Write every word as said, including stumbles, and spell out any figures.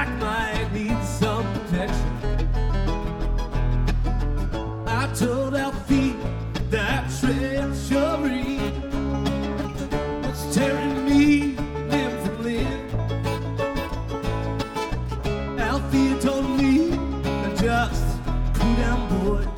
back might need some protection. I told Alfie that treachery was tearing me limb from limb. Alfie told me, just cool down, boy.